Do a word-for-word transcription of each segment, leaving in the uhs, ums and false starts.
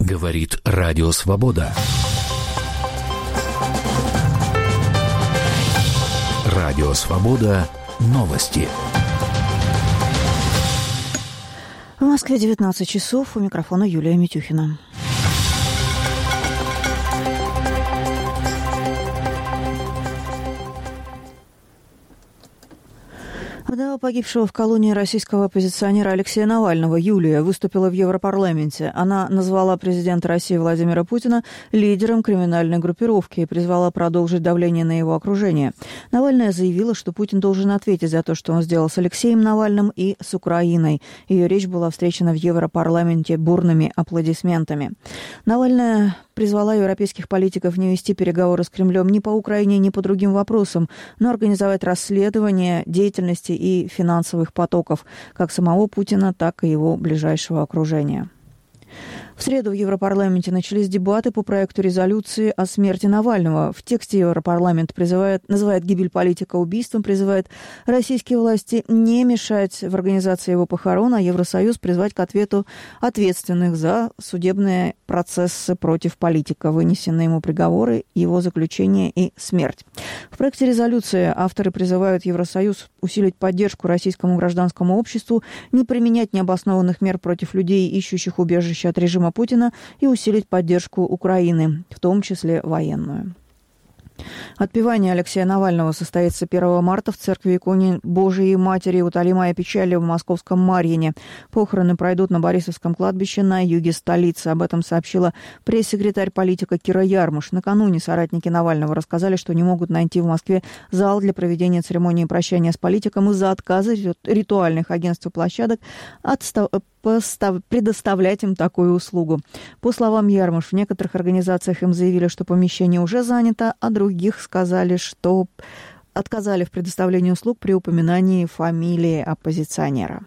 Говорит Радио Свобода. Радио Свобода. Новости. В Москве девятнадцать часов. У микрофона Юлия Митюхина. Вдова погибшего в колонии российского оппозиционера Алексея Навального Юлия выступила в Европарламенте. Она назвала президента России Владимира Путина лидером криминальной группировки и призвала продолжить давление на его окружение. Навальная заявила, что Путин должен ответить за то, что он сделал с Алексеем Навальным и с Украиной. Ее речь была встречена в Европарламенте бурными аплодисментами. Навальная призвала европейских политиков не вести переговоры с Кремлем ни по Украине, ни по другим вопросам, но организовать расследование деятельности и финансовых потоков как самого Путина, так и его ближайшего окружения. В среду в Европарламенте начались дебаты по проекту резолюции о смерти Навального. В тексте Европарламент призывает, называет гибель политика убийством, призывает российские власти не мешать в организации его похорон, а Евросоюз призвать к ответу ответственных за судебные процессы против политика, вынесенные ему приговоры, его заключение и смерть. В проекте резолюции авторы призывают Евросоюз усилить поддержку российскому гражданскому обществу, не применять необоснованных мер против людей, ищущих убежище от режима Путина, и усилить поддержку Украины, в том числе военную. Отпевание Алексея Навального состоится первого марта в церкви иконе Божией Матери Утолимая Печали в московском Марьине. Похороны пройдут на Борисовском кладбище на юге столицы. Об этом сообщила пресс-секретарь политика Кира Ярмуш. Накануне соратники Навального рассказали, что не могут найти в Москве зал для проведения церемонии прощания с политиком из-за отказа ритуальных агентств и площадок отстав... предоставлять им такую услугу. По словам Ярмуш, в некоторых организациях им заявили, что помещение уже занято, а других сказали, что отказали в предоставлении услуг при упоминании фамилии оппозиционера.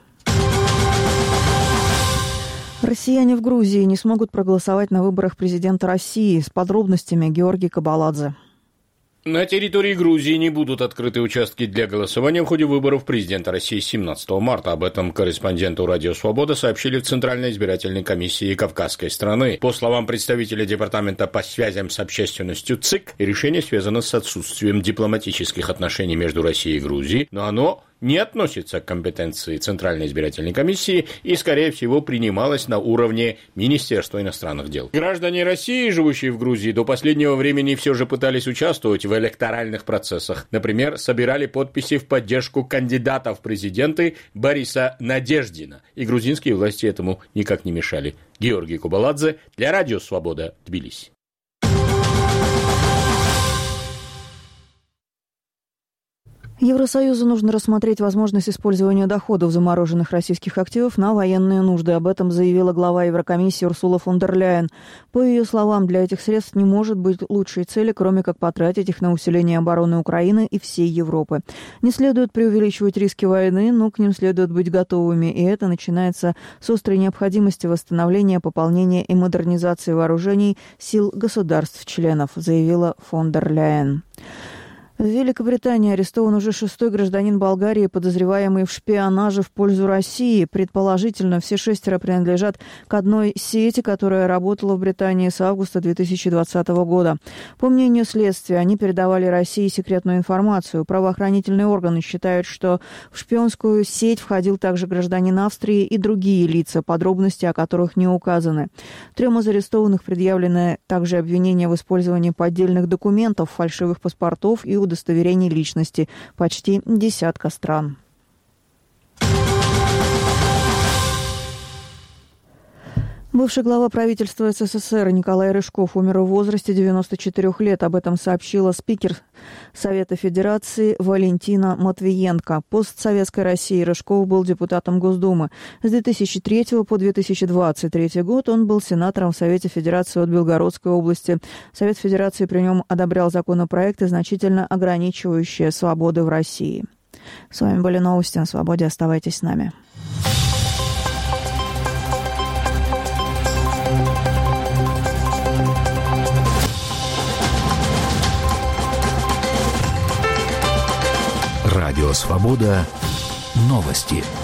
Россияне в Грузии не смогут проголосовать на выборах президента России. С подробностями Георгий Кабаладзе. На территории Грузии не будут открыты участки для голосования в ходе выборов президента России семнадцатого марта. Об этом корреспонденту Радио Свобода сообщили в Центральной избирательной комиссии Кавказской страны. По словам представителя Департамента по связям с общественностью ЦИК, решение связано с отсутствием дипломатических отношений между Россией и Грузией, но оно не относится к компетенции Центральной избирательной комиссии и, скорее всего, принималось на уровне Министерства иностранных дел. Граждане России, живущие в Грузии, до последнего времени все же пытались участвовать в электоральных процессах. Например, собирали подписи в поддержку кандидата в президенты Бориса Надеждина. И грузинские власти этому никак не мешали. Георгий Кабаладзе для Радио Свобода, Тбилиси. Евросоюзу нужно рассмотреть возможность использования доходов замороженных российских активов на военные нужды. Об этом заявила глава Еврокомиссии Урсула фон дер Ляйен. По ее словам, для этих средств не может быть лучшей цели, кроме как потратить их на усиление обороны Украины и всей Европы. Не следует преувеличивать риски войны, но к ним следует быть готовыми. И это начинается с острой необходимости восстановления, пополнения и модернизации вооружений сил государств-членов, заявила фон дер Ляйен. В Великобритании арестован уже шестой гражданин Болгарии, подозреваемый в шпионаже в пользу России. Предположительно, все шестеро принадлежат к одной сети, которая работала в Британии с августа две тысячи двадцатого года. По мнению следствия, они передавали России секретную информацию. Правоохранительные органы считают, что в шпионскую сеть входил также гражданин Австрии и другие лица, подробности о которых не указаны. Трем из арестованных предъявлены также обвинения в использовании поддельных документов, фальшивых паспортов и удостоверений личности почти десятка стран. Бывший глава правительства СССР Николай Рыжков умер в возрасте девяноста четырёх лет. Об этом сообщила спикер Совета Федерации Валентина Матвиенко. Постсоветской России Рыжков был депутатом Госдумы. С две тысячи третьего по две тысячи двадцать третий год он был сенатором в Совете Федерации от Белгородской области. Совет Федерации при нем одобрял законопроекты, значительно ограничивающие свободы в России. С вами были новости на Свободе. Оставайтесь с нами. Радио Свобода. Новости.